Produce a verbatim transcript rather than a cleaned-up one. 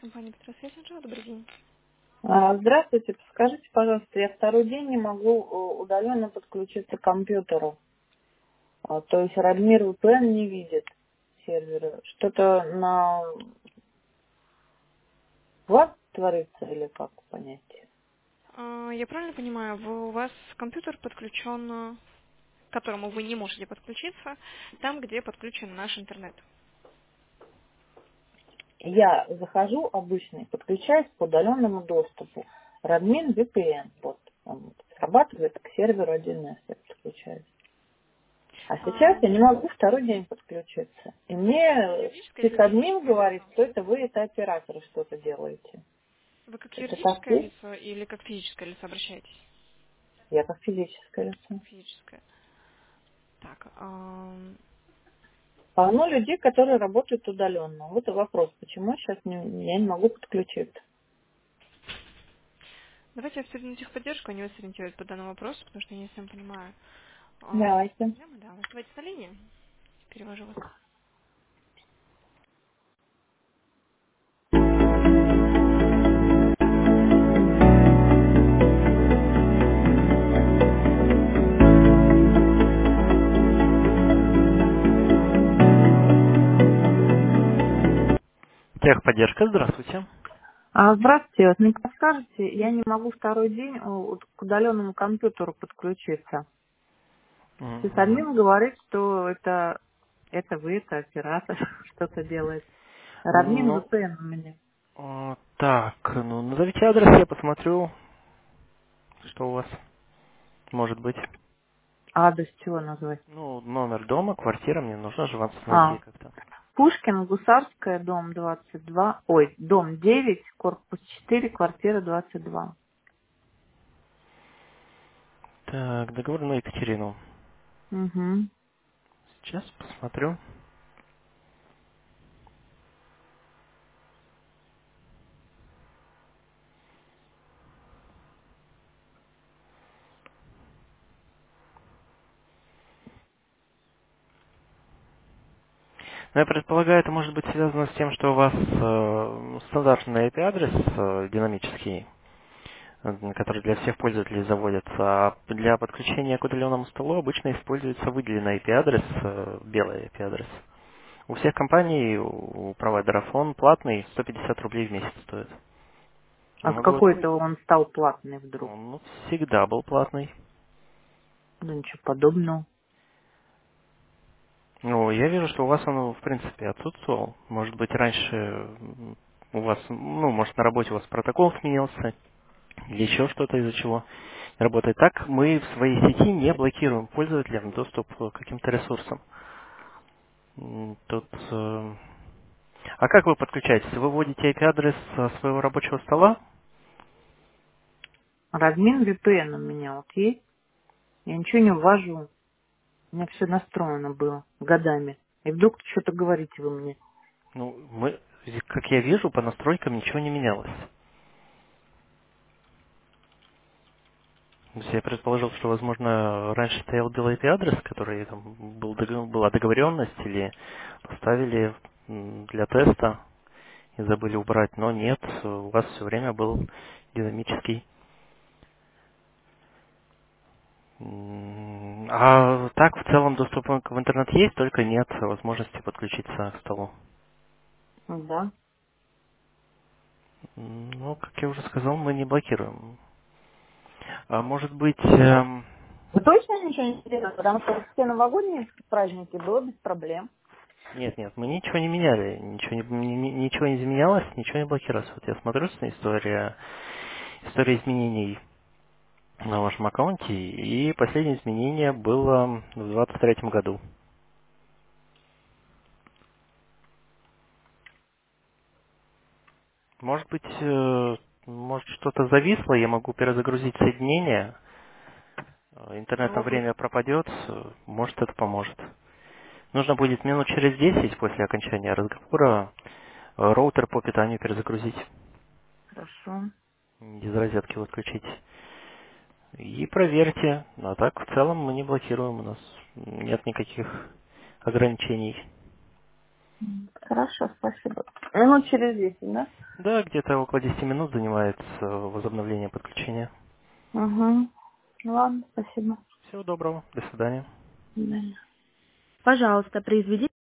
Компания Петросвет, добрый день. А, Здравствуйте, подскажите, пожалуйста, я второй день не могу э, удаленно подключиться к компьютеру. А, То есть Радмир V P N не видит сервера. Что-то на вас творится или как понять? А, Я правильно понимаю, вы- у вас компьютер подключен, э, к которому вы не можете подключиться, там, где подключен наш интернет. Я захожу обычно и подключаюсь по удаленному доступу. Радмин V P N. Вот, он вот срабатывает к серверу один эс, я подключаюсь. А сейчас А, я не могу второй день подключиться. И Вы мне юридическое или сисадмин физическое говорит, лицо? что это вы, это операторы что-то делаете. Вы как Это так юридическое есть? лицо или как физическое лицо обращаетесь? Я как физическое лицо. Физическое. Так, ам, Полно людей, которые работают удаленно. Вот и вопрос, почему сейчас не, я не могу подключиться. давайте я обсудим техподдержку, они вас ориентируют по данному вопросу, потому что я не совсем понимаю а, суть Давайте. проблемы. Да, оставайтесь на линии, перевожу вас. Техподдержка, здравствуйте. А, здравствуйте, вот мне подскажете, я не могу второй день о, вот к удаленному компьютеру подключиться. Мгм. Сисадмин говорит, что это, это вы, это оператор что-то делает. Радмин Ну, V P N у меня. а, так, ну назовите адрес, я посмотрю, что у вас может быть. Адрес чего назвать? Ну, номер дома, квартира, мне нужно же вас найти А, как-то. Пушкин, Гусарская, дом двадцать два, ой, дом девять, корпус четыре, квартира двадцать два. Так, договор на Екатерину. Угу. Сейчас посмотрю. Ну, я предполагаю, это может быть связано с тем, что у вас э, стандартный ай пи-адрес э, динамический, э, который для всех пользователей заводится, а для подключения к удаленному столу обычно используется выделенный ай пи-адрес, э, белый ай пи-адрес. У всех компаний, у провайдеров он платный, сто пятьдесят рублей в месяц стоит. А с Могу вас... какой-то он стал платный вдруг? Он ну, всегда был платный. Да ничего подобного. Ну, я вижу, что у вас он, в принципе, отсутствовал. Может быть, раньше м, у вас, ну, может, на работе у вас протокол сменился, или еще что-то, из-за чего не работает. Так мы в своей сети не блокируем пользователям доступ к каким-то ресурсам. М, Тут... э, А как вы подключаетесь? Вы вводите ай пи-адрес со своего рабочего стола? Радмин V P N у меня вот есть. Я ничего не ввожу. У меня все настроено было годами. И вдруг что-то говорите вы мне. Ну, мы, как я вижу, по настройкам ничего не менялось. То есть я предположил, что, возможно, раньше стоял белый ай пи-адрес, который там был, дог- была договоренность, или поставили м, для теста и забыли убрать, но нет, у вас все время был динамический. М, А так, в целом, доступ в интернет есть, только нет возможности подключиться к столу. Да. М, Ну, как я уже сказал, мы не блокируем. А может быть, эм, Вы точно ничего не делаете? Потому что все новогодние праздники было без проблем. нет, нет, мы ничего не меняли, ничего не, ни- ни- ничего не изменялось, ничего не блокировалось. Вот я смотрю, что история, история изменений на вашем аккаунте, и последнее изменение было в двадцать третьем году. Может быть, э, может что-то зависло, я могу перезагрузить соединение, э, интернет на Ну, вы- время пропадет, э, может это поможет. Нужно будет минут через десять после окончания разговора э, роутер по питанию перезагрузить, Хорошо. из розетки выключить. И проверьте. А так, в целом, мы не блокируем, у нас нет никаких ограничений. Хорошо, спасибо. Минут через десять, да? Да, где-то около десяти минут занимает э, возобновление подключения. Угу. Ладно, спасибо. Всего доброго. До свидания. До свидания. Пожалуйста, произведите